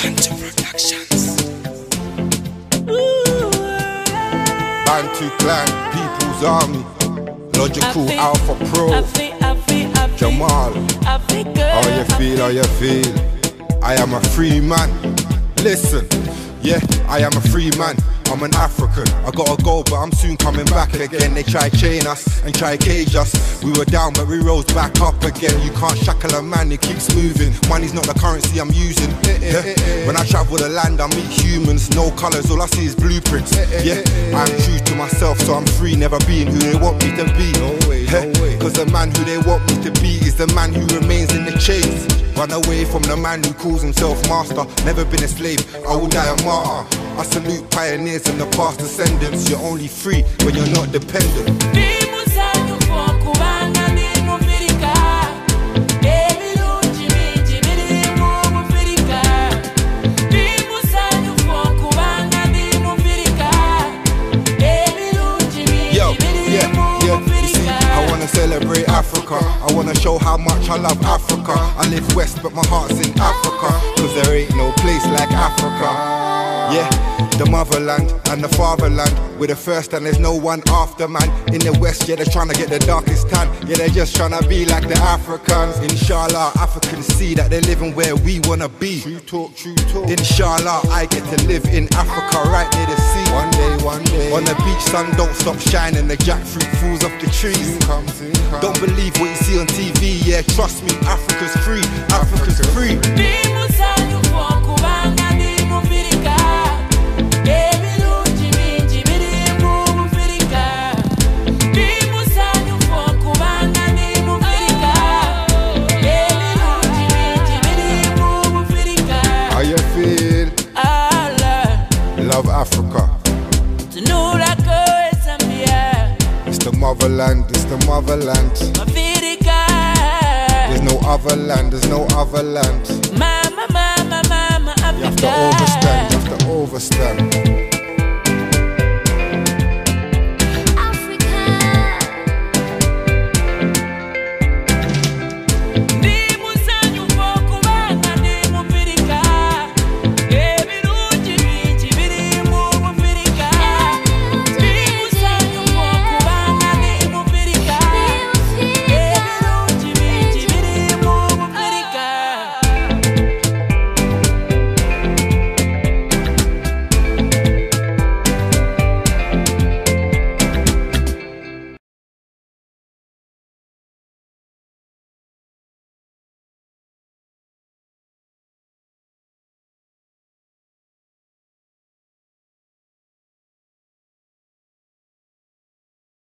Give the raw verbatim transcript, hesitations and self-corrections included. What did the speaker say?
Bantu Productions. Bantu Clan, People's Army, Logical feel, Alpha Pro, I feel, I feel, I feel, Jamal. I feel good. How you feel, how you feel? I am a free man. Listen, yeah, I am a free man. I'm an African, I gotta go, but I'm soon coming back again. They try chain us and try cage us. We were down, but we rose back up again. You can't shackle a man, he keeps moving. Money's not the currency I'm using. Yeah. When I travel the land, I meet humans. No colours, all I see is blueprints. Yeah, I'm true to myself, so I'm free, never being who they want me to be. No way, no way. Cause the man who they want me to be is the man who remains in the chains. Run away from the man who calls himself master. Never been a slave, I will die a martyr. I salute pioneers and the past descendants. You're only free when you're not dependent. Yo, yeah, yeah, you see, I wanna celebrate Africa. I wanna show how much I love Africa. I live west but my heart's in Africa. Cause there ain't no place like Africa. Yeah, the motherland and the fatherland. We're the first and there's no one after, man. In the west, yeah, they're trying to get the darkest tan. Yeah, they're just trying to be like the Africans. Inshallah, Africans see that they're living where we wanna be. True talk, true talk. Inshallah, I get to live in Africa right near the sea. One day, one day. On the beach, sun don't stop shining. The jackfruit falls off the trees. Soon come, soon come. Don't believe what you see on T V, yeah, trust me, Africa's free. Africa's free. How you feel? Love Africa. It's the motherland, it's the motherland. There's no other land, there's no other land. Mama, mama, mama, You have to overstand, you have to overstand.